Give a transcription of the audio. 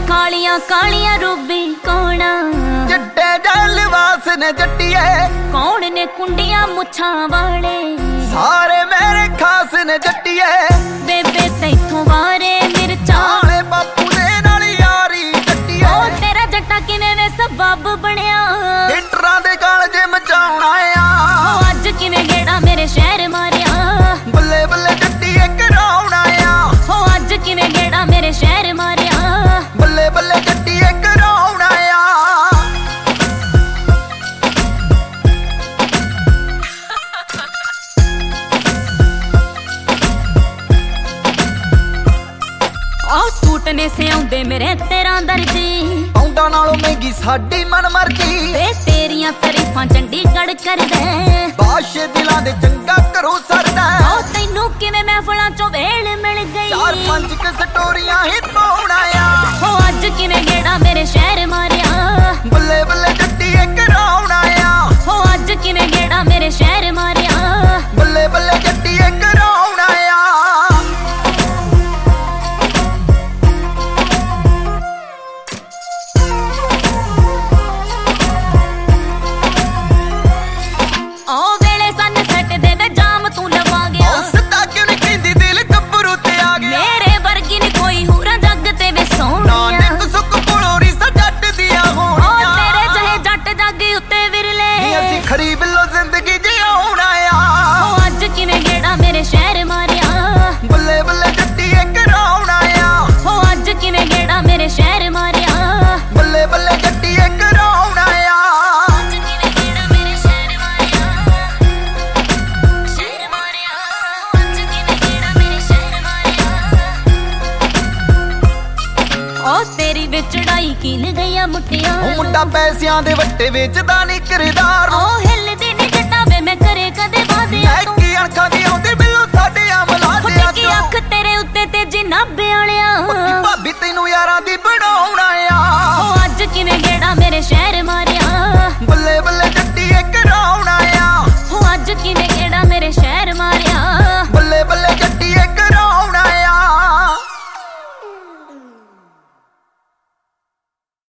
ਕਾਲੀਆਂ ਕਾਲੀਆਂ ਰੂਬੀ ਕੌਣ ਚਿੱਟੇ ਜਲ ਵਾਸ ਨੇ ਜੱਟੀਏ ਕੌਣ ਨੇ ਕੁੰਡੀਆਂ ਮੁੱਛਾਂ ਵਾਲੇ ਸਾਰੇ ਮੇਰੇ ਖਾਸ ਨੇ ਜੱਟੀਏ ਬੇਬੇ ਤੈਥੋਂ ਵਾਰੇ ਮਿਰਚਾਂ ਵਾਲੇ ਬਾਪੂ ਦੇ ਨਾਲ ਯਾਰੀ ਜੱਟੀਏ ਉਹ ਤੇਰਾ ਜੱਟਾ ਕਿਵੇਂ ਵੇ ਸਬੱਬ ਬਣਿਆ ਹਿੱਟਰਾਂ ਦੇ ਗਾਲ ਜੇ ਮਚਾਉਣਾ ਆ ਉਹ ਅੱਜ ਕਿਵੇਂ ਗੇੜਾ ਮੇਰੇ ਸ਼ਹਿਰ ਮਾਰਿਆ ਬੱਲੇ ਬੱਲੇ ਜੱਟੀਏ ਕਰਾਉਣਾ ਆ ਉਹ ਅੱਜ ਕਿਵੇਂ ਗੇੜਾ ਮੇਰੇ ਸ਼ਹਿਰ ਮਾਰਿਆ ਬੱਲੇ ਬੱਲੇ ਜੱਟੀਏ ਕਰਾਉਣਾ ਆ ਉਹ ਸੂਟ ਨੇ ਸਿਆਉਂਦੇ ਮੇਰੇ ਤੇਰਾ ਦਰਜੀ ਆਉਂਦਾ ਨਾਲੋਂ ਮਹਿੰਗੀ ਸਾਡੀ ਮਨ ਮਰਜੀ ਵੇ ਤੇਰੀਆਂ ਤਾਰੀਫਾਂ ਚੰਡੀਗੜ੍ਹ ਕਰਦੇ ਬਾਸ਼ੇ ਦਿਲਾਂ ਦੇ ਚੰਗਾ ਕਰੋ ਸਰਦਾ ਉਹ ਤੈਨੂੰ ਕਿਵੇਂ ਮਹਿਫਲਾਂ ਚੋਂ ਵੇਲ ਮਿਲ ਗਈ ਚਾਰ ਪੰਜ ਕ ਸਟੋਰੀਆਂ ਹੀ ਪਾਉਣਾ ਆ ਉਹ ਅੱਜ ਕਿਵੇਂ ਗੇੜਾ ਮੇਰੇ ਸ਼ਹਿਰ ਮਾਰਿਆ ਬੱਲੇ ਬੱਲੇ ਜੱਟੀਏ ਕਰਾਉਣਾ ਆ ਉਹ ਅੱਜ ਕਿਵੇਂ ਗੇੜਾ ਮੇਰੇ ਸ਼ਹਿਰ ਮਾਰਿਆ ਬੱਲੇ ਬੱਲੇ ਜੱਟੀਏ ਕਰਾਉਣਾ ਆ ਉਹ ਵੇਲੇ ਸਨ ਸੱਟ ਦੇ ਵੇ ਜਾਮ ਤੂੰ ਲਵਾ ਗਿਆ ਸਿੱਧਾ ਕਿਉਂ ਨਹੀਂ ਕਹਿੰਦੀ ਦਿਲ ਗੱਭਰੂ ਤੇ ਆ ਗਿਆ ਮੇਰੇ ਵਰਗੀ ਨੀ ਕੋਈ ਹੂਰਾ ਜੱਗ ਤੇ ਵੇ ਸੋਹਣੀਆਂ ਨਾਨਕ ਸੁੱਕ ਕੋਲੋਂ ਰਿਸ਼ਤਾ ਜੱਟ ਦੀਆਂ ਉਹ ਹੋਣੀਆਂ ਤੇਰੇ ਜਹੇ ਜੱਟ ਜੱਗ ਉੱਤੇ ਵਿਰਲੇ ਨੀ ਅਸੀਂ ਖਰੀਬ ਲੋ ਜ਼ਿੰਦਗੀ ਜਿਉਣਾ ਆ ਉਹ ਅੱਜ ਕਿਵੇਂ ਗੇੜਾ ਮੇਰੇ ਸ਼ਹਿਰ ਮਾਰਿਆ ਬੱਲੇ ਬੱਲੇ ਜੱਟੀਏ ਕਰਾਉਣਾ ਆ ਉਹ ਅੱਜ ਕਿਵੇਂ ਗੇੜਾ ਮੇਰੇ ਸ਼ਹਿਰ ਮਾਰਿਆ ਬੱਲੇ ਬੱਲੇ ਜੱਟੀਏ ਕਰਾਉਣਾ ਆ ਅੱਜ ਕਿਵੇਂ ਗੇੜਾ ਮੇਰੇ ਸ਼ਹਿਰ ਮਾਰਿਆ ਸ਼ਹਿਰ ਮਾਰਿਆ ਅੱਜ ਕਿਵੇਂ ਗੇੜਾ ਮੇਰੇ ਸ਼ਹਿਰ ਮਾਰਿਆ ਉਹ ਤੇਰੀ ਵਿੱਚ ਚੜਾਈ ਕੀਲ ਗਈਆਂ ਮੁੱਟੀਆਂ ਉਹ ਮੁੰਡਾ ਪੈਸਿਆਂ ਦੇ ਵੱਟੇ ਵੇਚਦਾ ਨਹੀਂ ਕਿਰਦਾਰ ਨੂੰ ਉਹ